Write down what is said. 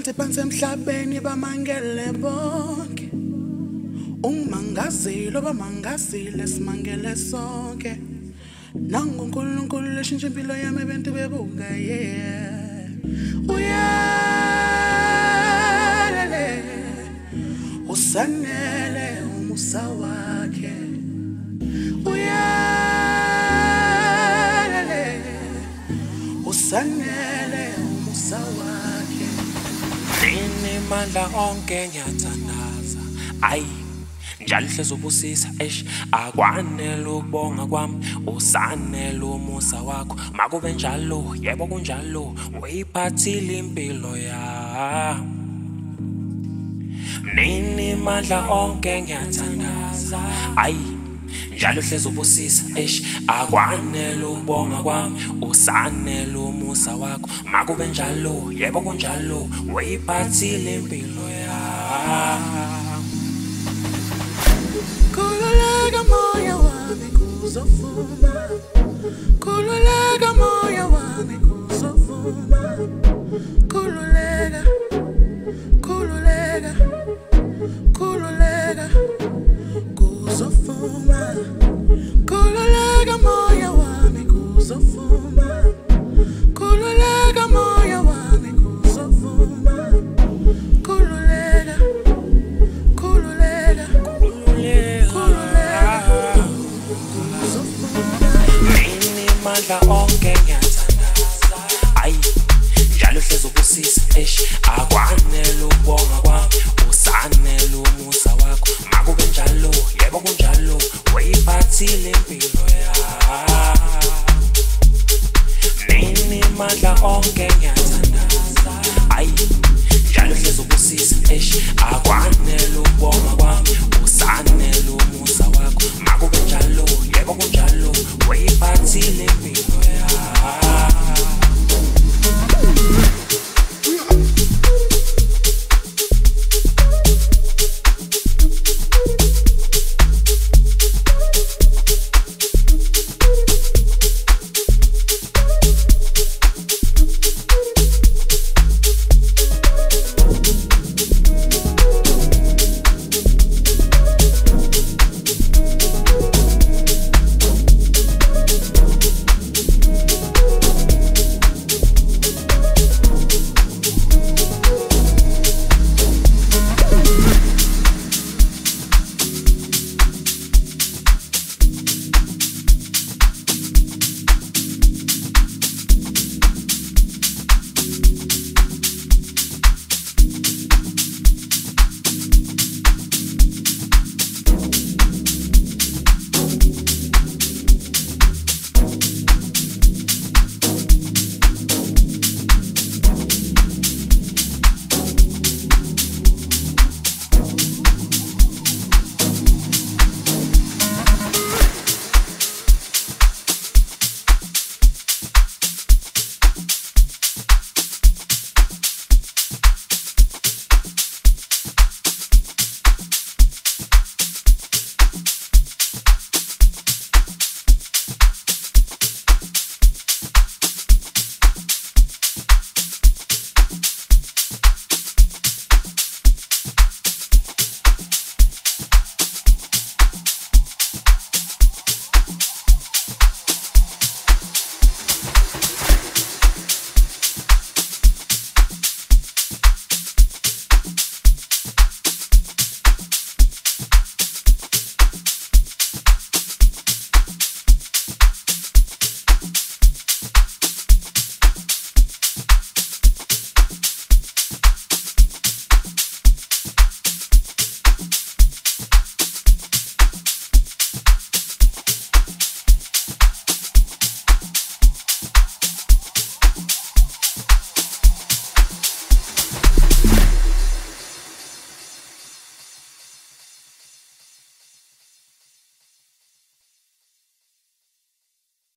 abathi phansi emhlabeni bamangele bonke. Ungimangazile bamangazile simangele sonke. Nangu uNkulunkulu leshintsha impilo yami abantu bebuka yeah. Uyalele usanele umusa wakhe. Uyalele usanele umusa wakhe. Nini mandla onke ngiyathandaza ayi njalo hlezi ubusisa akwanele ukubonga kwami usanele umusa wakho makube njalo yebo kunjalo uyiphathile impilo ya nini mandla onke ngiyathandaza ayi njalo hlezi ubusisa akwanele ukubonga kwami usanele umusa wakho makube njalo yebo kunjalo uyiphathile impilo ya Khululeka moya wami kuzovuma. Khululeka moya wami kuzovuma. Khululeka, khululeka, khululeka kuzovuma. Khululeka moya wami kuzovuma. Khululeka moya wami kuzovuma. Khululeka, khululeka. Mandla onke ngiyathandaza ayi njalo hlezi ubusisa akwanele ukubonga kwami usanele umusa wakho makube njalo yebo kunjalo